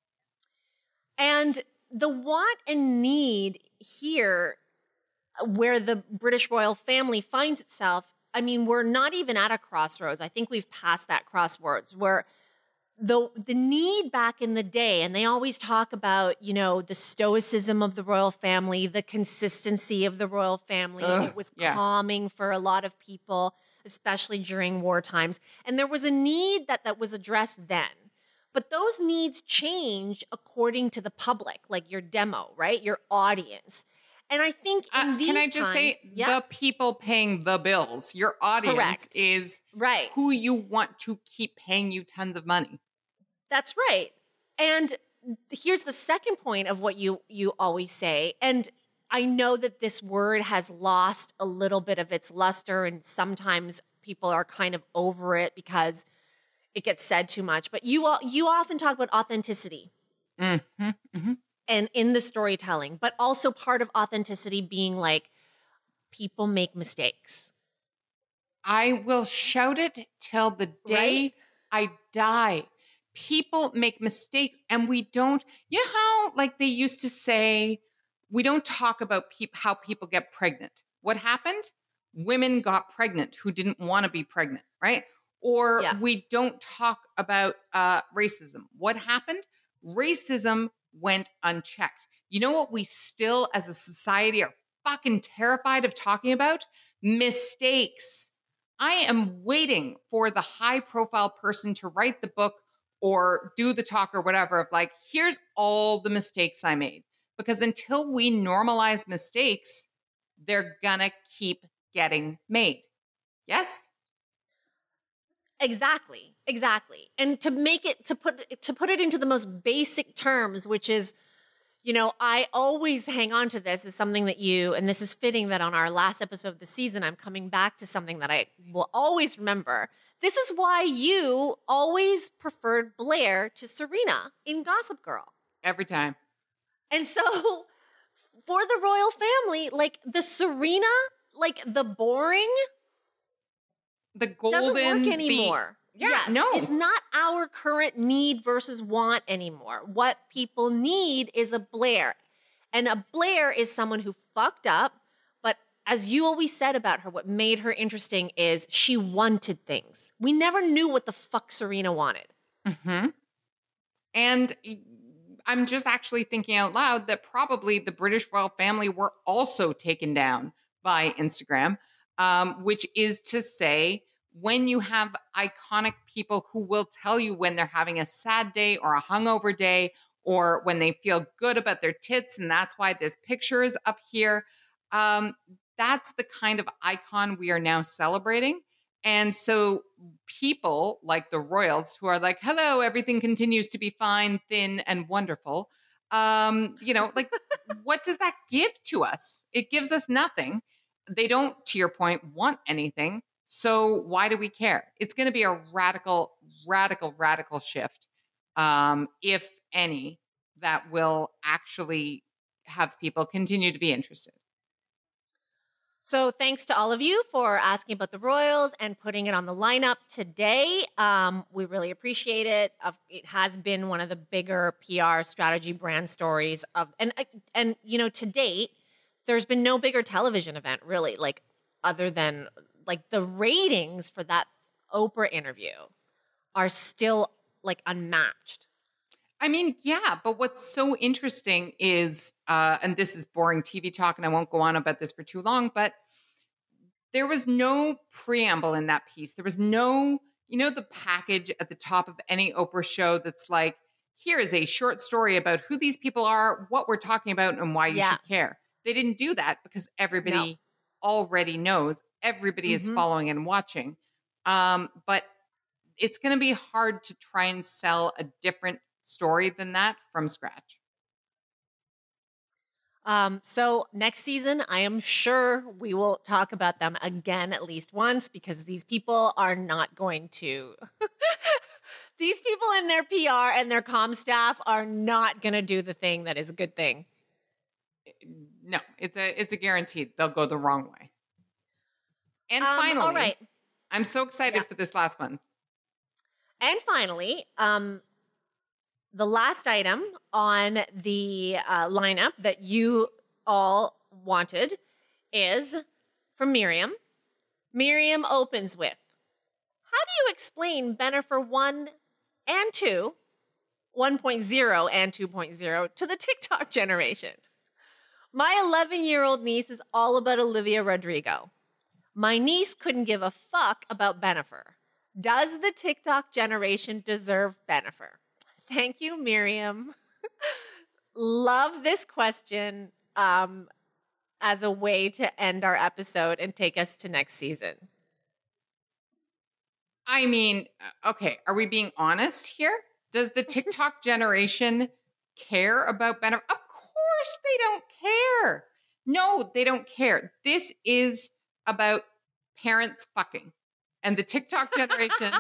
And the want and need here where the British royal family finds itself, I mean, we're not even at a crossroads. I think we've passed that crossroads where the the need back in the day, and they always talk about, you know, the stoicism of the royal family, the consistency of the royal family. Ugh, it was yeah. calming for a lot of people, especially during war times. And there was a need that, that was addressed then. But those needs change according to the public, like your demo, right? Your audience. And I think in uh, these Can I just times, say yeah. the people paying the bills, your audience Correct. is right. who you want to keep paying you tons of money. That's right. And here's the second point of what you you always say. And I know that this word has lost a little bit of its luster and sometimes people are kind of over it because it gets said too much. But you you often talk about authenticity. Mm-hmm, mm-hmm. And in the storytelling, but also part of authenticity being like, people make mistakes. I will shout it till the day right? I die. People make mistakes and we don't, you know how like they used to say, we don't talk about pe- how people get pregnant. What happened? Women got pregnant who didn't want to be pregnant, right? Or yeah. we don't talk about uh, racism. What happened? Racism went unchecked. You know what we still as a society are fucking terrified of talking about? Mistakes. I am waiting for the high profile person to write the book or do the talk or whatever of like, here's all the mistakes I made. Because until we normalize mistakes, they're gonna keep getting made. Yes? Exactly. Exactly. And to make it to put to put it into the most basic terms, which is, you know, I always hang on to this as something that you, and this is fitting that on our last episode of the season, I'm coming back to something that I will always remember. This is why you always preferred Blair to Serena in Gossip Girl. Every time. And so for the royal family, like the Serena, like the boring the golden doesn't work anymore. The, yeah, yes, no. It's not our current need versus want anymore. What people need is a Blair. And a Blair is someone who fucked up, but as you always said about her, what made her interesting is she wanted things. We never knew what the fuck Serena wanted. Mm-hmm. And I'm just actually thinking out loud that probably the British royal family were also taken down by Instagram, um, which is to say, when you have iconic people who will tell you when they're having a sad day or a hungover day, or when they feel good about their tits, and that's why this picture is up here, um, that's the kind of icon we are now celebrating. And so people like the royals who are like, hello, everything continues to be fine, thin, and wonderful. Um, you know, like, what does that give to us? It gives us nothing. They don't, to your point, want anything. So why do we care? It's going to be a radical, radical, radical shift, um, if any, that will actually have people continue to be interested. So thanks to all of you for asking about the Royals and putting it on the lineup today. Um, we really appreciate it. Uh, it has been one of the bigger P R strategy brand stories of, and and you know, to date, there's been no bigger television event really, like other than like the ratings for that Oprah interview are still like unmatched. I mean, yeah, but what's so interesting is, uh, and this is boring T V talk, and I won't go on about this for too long, but there was no preamble in that piece. There was no, you know, the package at the top of any Oprah show that's like, here is a short story about who these people are, what we're talking about, and why you Yeah. should care. They didn't do that because everybody No. already knows. Everybody is Mhm. following and watching. Um, but it's going to be hard to try and sell a different story than that from scratch. Um, so next season, I am sure we will talk about them again at least once because these people are not going to. These people in their P R and their comm staff are not going to do the thing that is a good thing. No, it's a it's a guarantee they'll go the wrong way. And Um, finally, all right. I'm so excited Yeah. for this last one. And finally, um, the last item on the uh, lineup that you all wanted is from Miriam. Miriam opens with, how do you explain Bennifer one and two, one point oh and two point oh, to the TikTok generation? My eleven-year-old niece is all about Olivia Rodrigo. My niece couldn't give a fuck about Bennifer. Does the TikTok generation deserve Bennifer? Thank you, Miriam. Love this question um, as a way to end our episode and take us to next season. I mean, okay, are we being honest here? Does the TikTok generation care about Bennifer? Of course they don't care. No, they don't care. This is about parents fucking. And the TikTok generation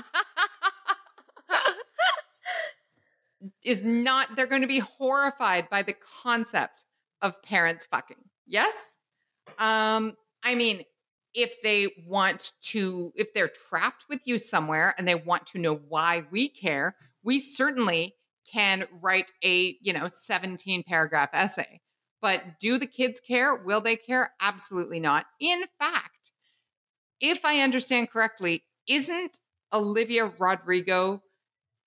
is not, they're going to be horrified by the concept of parents fucking. Yes? Um, I mean, if they want to, if they're trapped with you somewhere and they want to know why we care, we certainly can write a, you know, seventeen paragraph essay. But do the kids care? Will they care? Absolutely not. In fact, if I understand correctly, isn't Olivia Rodrigo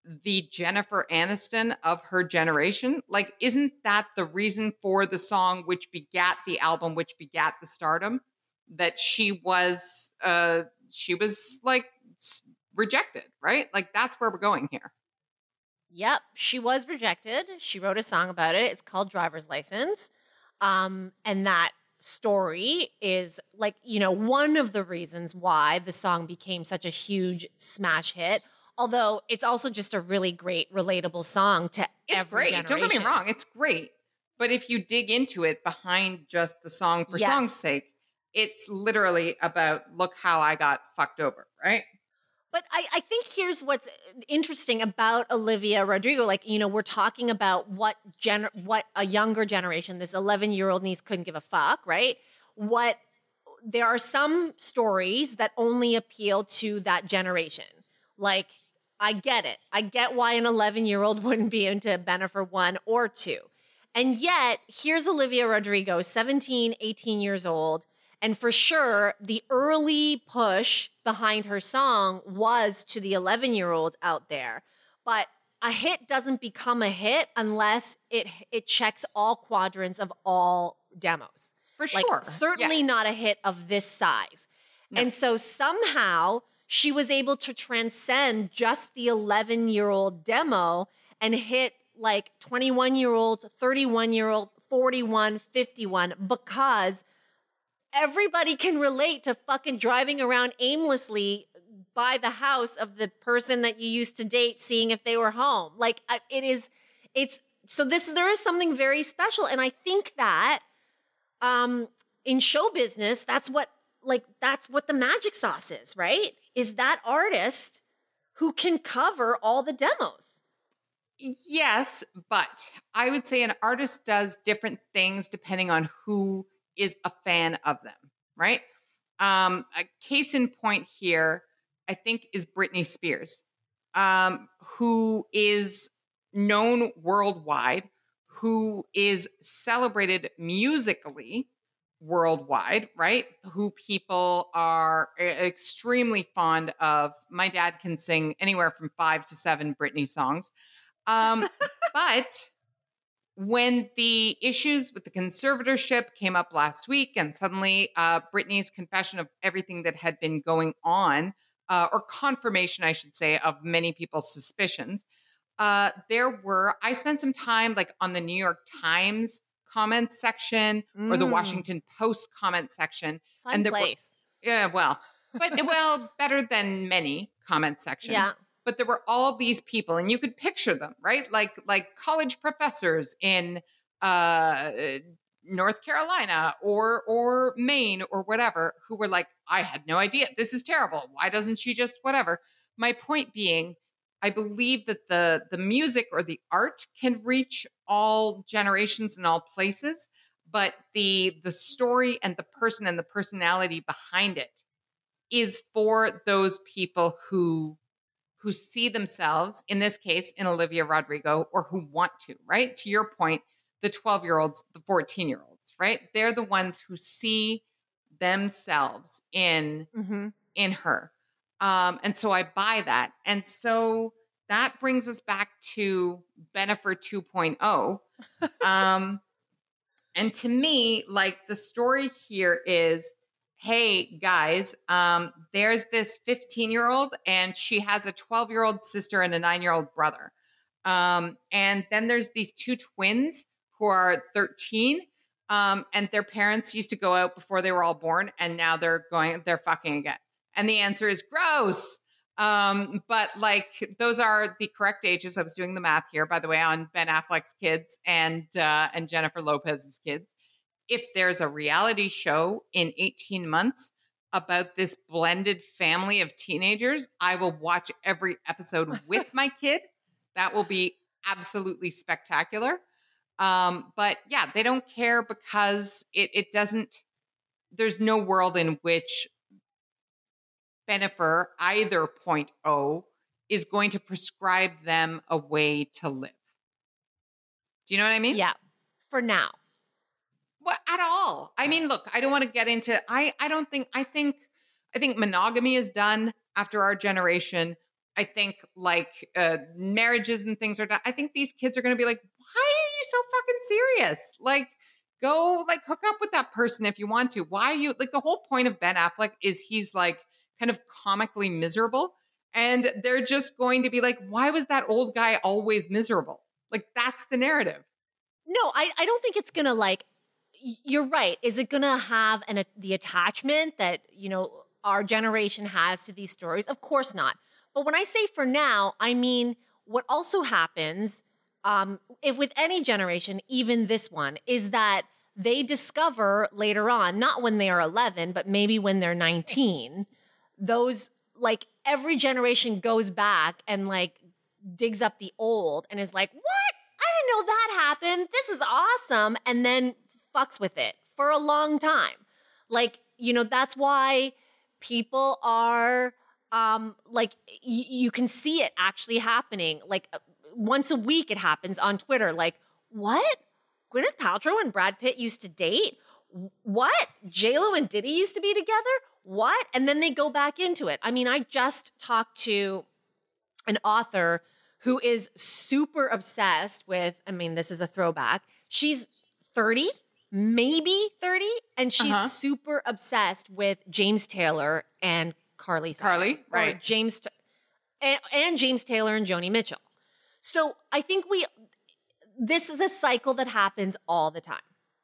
the Jennifer Aniston of her generation. Like, isn't that the reason for the song which begat the album, which begat the stardom? That she was, uh, she was like rejected, right? Like, that's where we're going here. Yep, she was rejected. She wrote a song about it. It's called Driver's License. Um, and that story is like, you know, one of the reasons why the song became such a huge smash hit. Although it's also just a really great, relatable song to It's every great. generation. Don't get me wrong. It's great. But if you dig into it behind just the song for Yes. song's sake, it's literally about, look how I got fucked over, right? But I, I think here's what's interesting about Olivia Rodrigo. Like, you know, we're talking about what gen- what a younger generation, this eleven-year-old niece couldn't give a fuck, right? What there are some stories that only appeal to that generation. Like, I get it. I get why an eleven-year-old wouldn't be into Bennifer one or two. And yet, here's Olivia Rodrigo, seventeen, eighteen years old. And for sure, the early push behind her song was to the eleven-year-olds out there. But a hit doesn't become a hit unless it it checks all quadrants of all demos. For Like, sure. certainly Yes. not a hit of this size. No. And so somehow she was able to transcend just the eleven-year-old demo and hit like twenty-one-year-olds, thirty-one-year-old, forty-one, fifty-one, because everybody can relate to fucking driving around aimlessly by the house of the person that you used to date, seeing if they were home. Like, I- it is, it's, so this, there is something very special. And I think that um, in show business, that's what, like, that's what the magic sauce is, right? Is that artist who can cover all the demos. Yes, but I would say an artist does different things depending on who is a fan of them, right? Um, a case in point here, I think, is Britney Spears, um, who is known worldwide, who is celebrated musically worldwide, right? Who people are e- extremely fond of. My dad can sing anywhere from five to seven Britney songs. Um, but when the issues with the conservatorship came up last week, and suddenly uh, Britney's confession of everything that had been going on, uh, or confirmation, I should say, of many people's suspicions, uh, there were, I spent some time like on the New York Times comments section or the Mm. Washington Post comment section. Fun And there were- place. Yeah, well, but well, better than many comment section. Yeah. But there were all these people, and you could picture them, right? Like like college professors in uh, North Carolina or or Maine or whatever, who were like, I had no idea. This is terrible. Why doesn't she just whatever? My point being, I believe that the the music or the art can reach all generations and all places, but the the story and the person and the personality behind it is for those people who who see themselves, in this case, in Olivia Rodrigo, or who want to, right? To your point, the twelve-year-olds, the fourteen-year-olds, right? They're the ones who see themselves in, Mm-hmm. in her. Um, and so I buy that. And so that brings us back to Bennifer two point oh. Um, and to me, like, the story here is, hey guys, um, there's this fifteen year old and she has a twelve year old sister and a nine year old brother. Um, and then there's these two twins who are thirteen. Um, and their parents used to go out before they were all born. And now they're going, they're fucking again. And the answer is gross. Um, but like, those are the correct ages. I was doing the math here, by the way, on Ben Affleck's kids and, uh, and Jennifer Lopez's kids. If there's a reality show in eighteen months about this blended family of teenagers, I will watch every episode with my kid. That will be absolutely spectacular. Um, but yeah, they don't care because it, it doesn't, there's no world in which Bennifer, either point O, is going to prescribe them a way to live. Do you know what I mean? Yeah. For now. What at all? I mean, look, I don't want to get into I I don't think I think I think monogamy is done after our generation. I think like uh, marriages and things are done. I think these kids are going to be like, why are you so fucking serious? Like, go like hook up with that person if you want to. Why are you like the whole point of Ben Affleck is he's like kind of comically miserable. And they're just going to be like, why was that old guy always miserable? Like, that's the narrative. No, I, I don't think it's going to like, you're right. Is it going to have an, the attachment that, you know, our generation has to these stories? Of course not. But when I say for now, I mean, what also happens um, if with any generation, even this one, is that they discover later on, not when they are eleven, but maybe when they're nineteen, those like every generation goes back and like digs up the old and is like, what? I didn't know that happened. This is awesome. And then fucks with it for a long time. Like, you know, that's why people are um, like, y- you can see it actually happening. Like uh, once a week it happens on Twitter. Like, what? Gwyneth Paltrow and Brad Pitt used to date? What? J-Lo and Diddy used to be together? What? And then they go back into it. I mean, I just talked to an author who is super obsessed with, I mean, this is a throwback. She's thirty, maybe thirty, and she's uh-huh. super obsessed with James Taylor and Carly Simon. Carly, right. James and, and James Taylor and Joni Mitchell. So I think we, this is a cycle that happens all the time.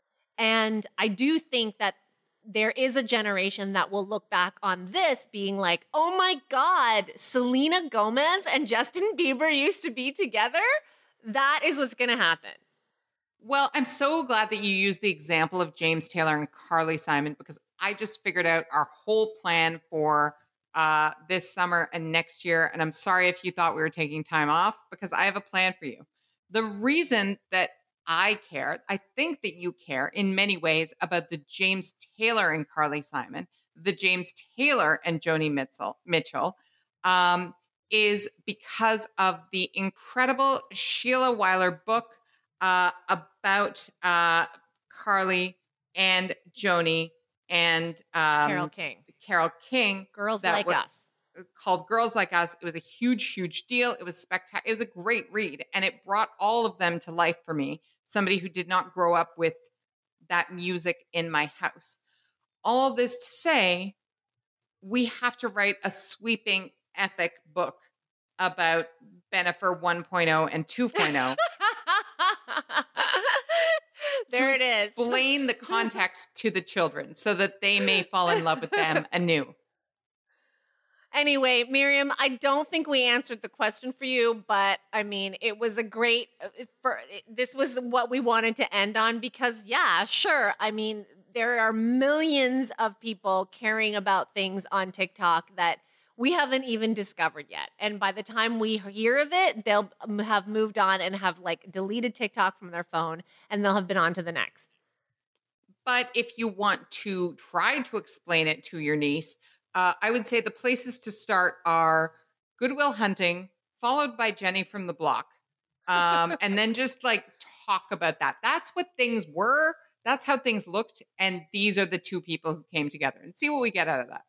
And I do think that there is a generation that will look back on this being like, oh my God, Selena Gomez and Justin Bieber used to be together? That is what's going to happen. Well, I'm so glad that you used the example of James Taylor and Carly Simon, because I just figured out our whole plan for uh, this summer and next year. And I'm sorry if you thought we were taking time off, because I have a plan for you. The reason that I care, I think that you care in many ways about the James Taylor and Carly Simon, the James Taylor and Joni Mitchell, Mitchell um, is because of the incredible Sheila Weiler book uh, about uh, Carly and Joni and um, Carole King. Carole King. Girls Like was, Us. Called Girls Like Us. It was a huge, huge deal. It was spectacular. It was a great read. And it brought all of them to life for me. Somebody who did not grow up with that music in my house. All this to say, we have to write a sweeping, epic book about Bennifer one point oh and two point oh. There it is. Explain the context to the children so that they may fall in love with them anew. Anyway, Miriam, I don't think we answered the question for you, but I mean, it was a great, for, this was what we wanted to end on because, yeah, sure. I mean, there are millions of people caring about things on TikTok that we haven't even discovered yet. And by the time we hear of it, they'll have moved on and have like deleted TikTok from their phone and they'll have been on to the next. But if you want to try to explain it to your niece, Uh, I would say the places to start are Good Will Hunting, followed by Jenny from the Block. Um, and then just like talk about that. That's what things were. That's how things looked. And these are the two people who came together, and see what we get out of that.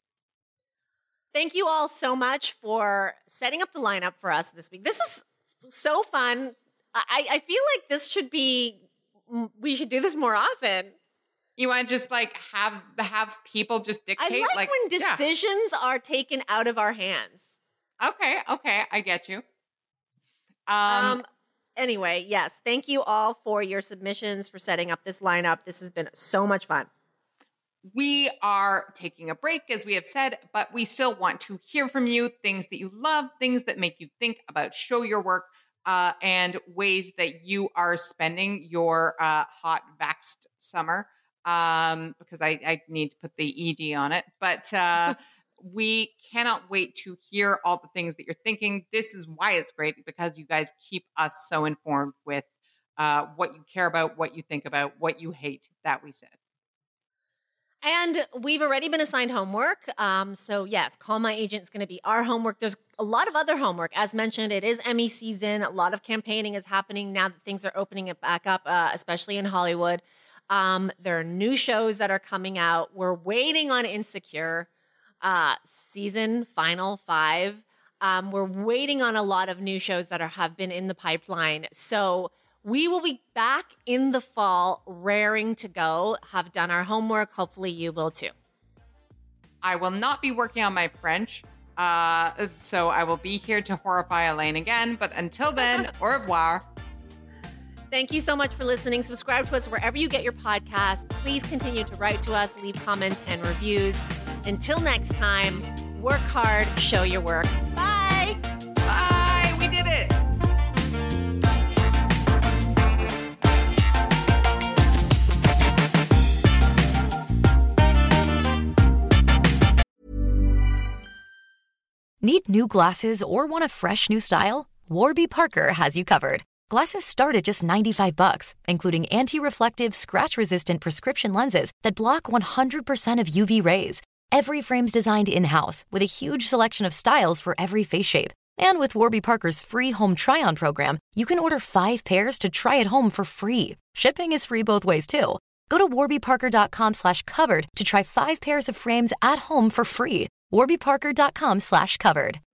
Thank you all so much for setting up the lineup for us this week. This is so fun. I, I feel like this should be, we should do this more often. You want to just like have have people just dictate? I like, like when decisions yeah. are taken out of our hands. Okay, okay, I get you. Um, um. Anyway, yes, thank you all for your submissions, for setting up this lineup. This has been so much fun. We are taking a break, as we have said, but we still want to hear from you, things that you love, things that make you think about Show Your Work, uh, and ways that you are spending your uh, hot, vaxxed summer. Um, because I, I need to put the E D on it, but, uh, we cannot wait to hear all the things that you're thinking. This is why it's great, because you guys keep us so informed with, uh, what you care about, what you think about, what you hate, that we said. And we've already been assigned homework. Um, so yes, Call My Agent is going to be our homework. There's a lot of other homework. As mentioned, it is Emmy season. A lot of campaigning is happening now that things are opening it back up, uh, especially in Hollywood. Um, there are new shows that are coming out. We're waiting on Insecure, uh, season final five. Um, we're waiting on a lot of new shows that are, have been in the pipeline. So we will be back in the fall, raring to go, have done our homework. Hopefully you will too. I will not be working on my French, uh, so I will be here to horrify Elaine again. But until then, au revoir. Thank you so much for listening. Subscribe to us wherever you get your podcasts. Please continue to write to us, leave comments and reviews. Until next time, work hard, show your work. Bye. Bye. We did it. Need new glasses or want a fresh new style? Warby Parker has you covered. Glasses start at just ninety-five bucks, including anti-reflective, scratch-resistant prescription lenses that block one hundred percent of U V rays. Every frame's designed in-house with a huge selection of styles for every face shape. And with Warby Parker's free home try-on program, you can order five pairs to try at home for free. Shipping is free both ways, too. Go to warbyparker.com slash covered to try five pairs of frames at home for free. warbyparker.com slash covered.